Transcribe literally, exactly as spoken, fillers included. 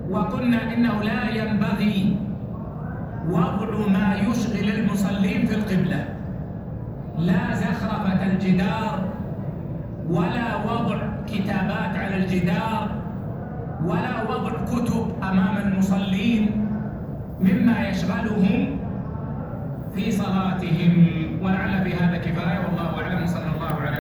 وقلنا إنه لا ينبغي وضع ما يشغل المصلين في القبلة، لا زخرفة الجدار، ولا وضع كتابات على الجدار، ولا وضع كتب أمام المصلين مما يشغلهم في صلاتهم. ولعل في هذا كفاية، والله أعلم. صلى الله عليه